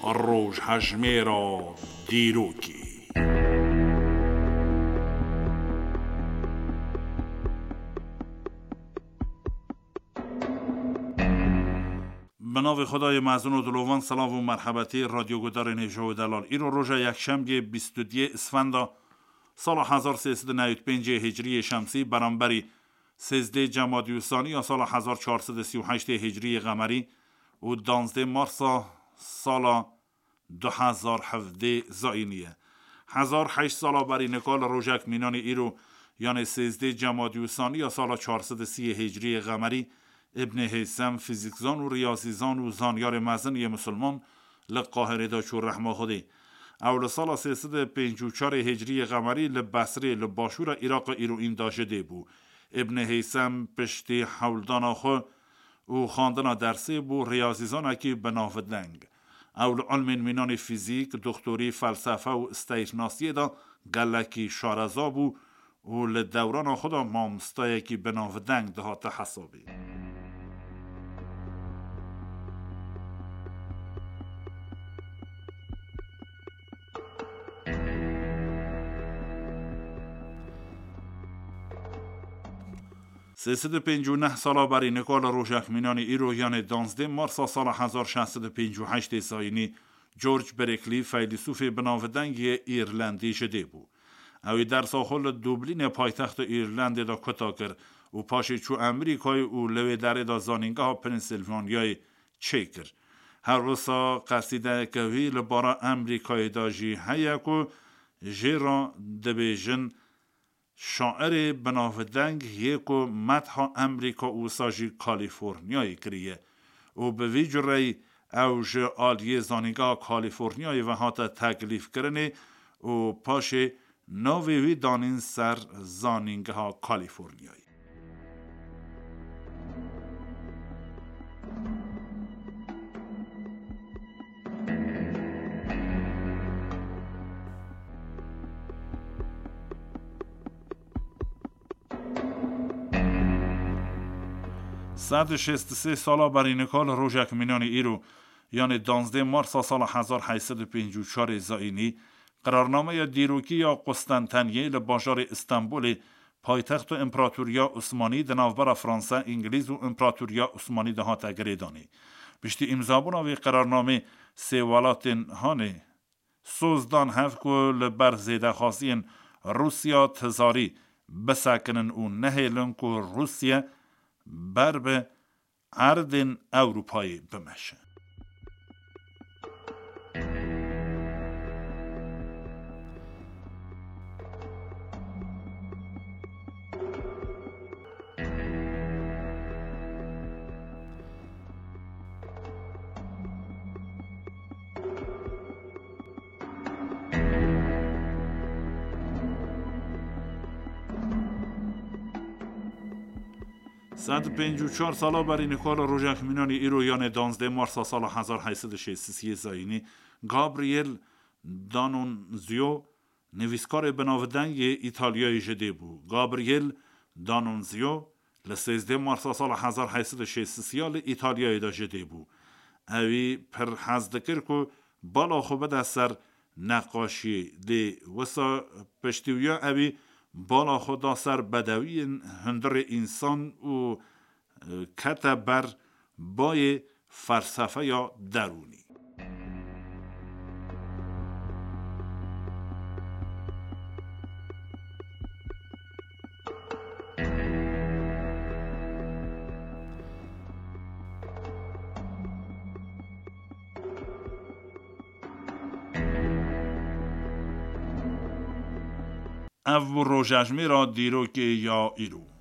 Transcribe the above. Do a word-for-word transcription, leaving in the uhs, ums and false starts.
روژهشمی را دیروکی. به نام خدای معزون و دلوان. سلام و مرحبتی رادیو گدار نیجه و دلال. ایرو روژه یک شنبه بیست و دو اسفند سال هزار و سیصد و نود و پنج هجری شمسی برابر سیزده جمادی الثانی یا سال هزار و چهارصد و سی و هشت هجری قمری و دانزده مارس سال دو هزار و هفده زاینیه. هزار و هشت سال بری نکال روژک مینان ایرو یعنی سیزده جمادی الثانی یا سال چهارصد و سی هجری قمری ابن هیثم فیزیکزان و ریاضیزان و زانیار مزنی مسلمان لقاهره داشور رحمه خودی اول سال سیصد و پنجاه و چهار هجری قمری لبصره لباشور عراق ایرو این داشته بو. ابن هیثم پشتی حولدان خو و خواندن درسی بو ریاضیزان اکی بناودنگ اول علم مینان فیزیک دکتری فلسفه و استیشناسی دا گلکی شارزا بو و لدوران خدا مامستای اکی بناودنگ دهات حسابی. سیصد و پنجاه و نه سال بری نکال روژک مینان ایرو یعنی دانزده مارس سال هزار و ششصد و پنجاه و هشت ساینی جورج برکلی فیلسوف بناودنگ ایرلندی شده بود. اوی در ساحل دوبلین پایتخت ایرلند دا کتا کر و پاشه چو امریکای او لوی در دا زانینگه ها پنسیلوانیای چکر. هر روزا قصیده کوی لبارا امریکای دا جی هیکو جیران دبیجن شاعر بناودنگ یکو مدح امریکا و ساجی کالیفورنیای کریه و به ویجره اوج آلیه زانیگاه کالیفورنیای و هاتا تکلیف کرنه و پاشه نووی دانین سر زانینگاه کالیفورنیای. صد و شصت و سه سال بر نکال روژک مینان ایرو یعنی دانزده مارس سال هزار و هشتصد و پنجاه و چهار زاینی قرارنامه دیروکی یا قسطنطنیه لباجار استانبول پایتخت و امپراتوریا عثمانی دناوبر فرانسه انگلیز و امپراتوریا عثمانی دهات گریدانی بشتی امضابون و قرارنامه سه ولاتن هانه سوزدان هفت که لبر زیده خاصین روسیا تزاری بسکنن و نهیلن که روسیا بر به اردن اروپایی بمشه. صد و پنجاه و چهار سال بر نکال روژک مینان ایرو یعنی دانزده مارس سال هزار و هشتصد و شصت و سه زاینی گابریل دانونزیو نویسکار بناودنگ ایتالیایی جده بود. گابریل دانونزیو لسیزده مارس سال هزار و هشتصد و شصت و سه ایتالیایی دا جده بود. اوی پر حزدکر که بالا خوبه در سر نقاشی دی وسا پشتیویا اوی بالا خدا سر بدوی هندر انسان و کتا بر بای فلسفه یا درونی. او روژهشمی را دیروکی یا ایرو